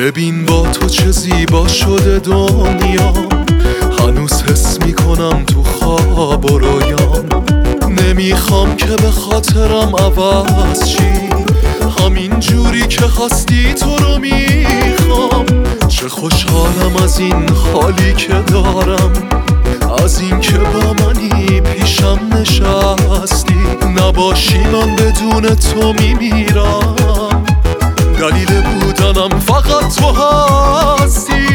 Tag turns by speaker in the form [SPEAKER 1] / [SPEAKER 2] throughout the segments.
[SPEAKER 1] ببین با تو چه زیبا شده دنیا، هنوز حس میکنم تو خواب و رویام. نمیخوام که به خاطرم عوض چی، همین جوری که هستی تو رو میخوام. چه خوشحالم از این حالی که دارم، از این که با منی پیشم نشستی. نباشی من بدون تو میمیرم، دلیل بودنم فقط تو هستی.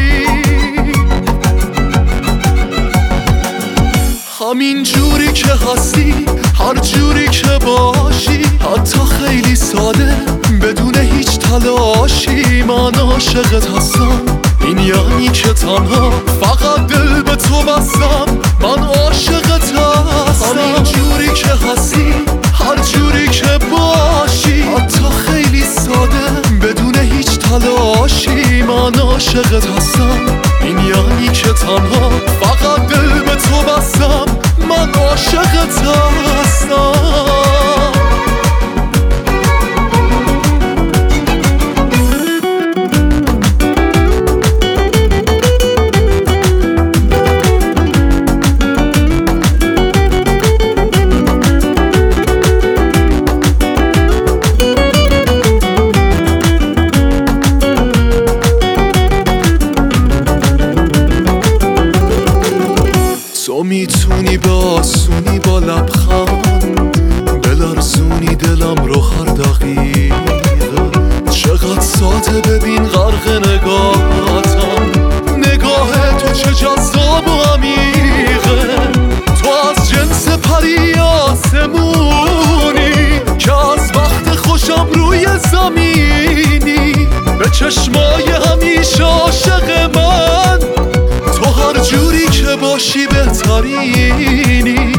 [SPEAKER 1] همین جوری که هستی، هر جوری که باشی، حتی خیلی ساده بدون هیچ تلاشی. من عاشقت هستم، این یعنی که تنها فقط دل به تو بستم. من عاشقت هستم، همین جوری که هستی، هر جوری که باشی، حتی خیلی ساده بدون هیچ تلاشی. من عاشقت هستم، این یعنی که تنها فقط دل به تو بستم. من عاشقت هستم. تو میتونی به آسونی با لبخند بلرزونی دلم رو هر دقیقه. چقدر ساده ببین غرق نگاهتم، نگاه تو چه جذاب و عمیقه. تو از جنس پری آسمونی که از وقت خوشم روی زمینی. به چشمای همیشه عاشق من، تو هر جوری که باشی بهترینی.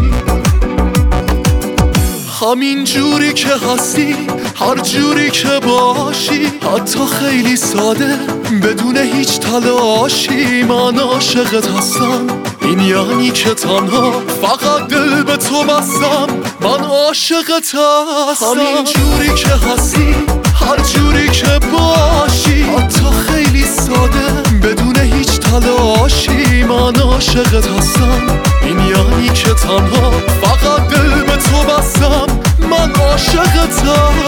[SPEAKER 1] همین جوری که هستی، هر جوری که باشی، حتی خیلی ساده بدون هیچ تلاشی. من عاشقت هستم، این یعنی که تنها فقط دل به تو بستم. من عاشقت هستم، همین جوری که هستی، هر جوری که باشی، حتی خیلی ساده بدون هیچ تلاشی. من عاشقت هستم، این یعنی که تنها فقط دل به تو بستم. من عاشقت هستم.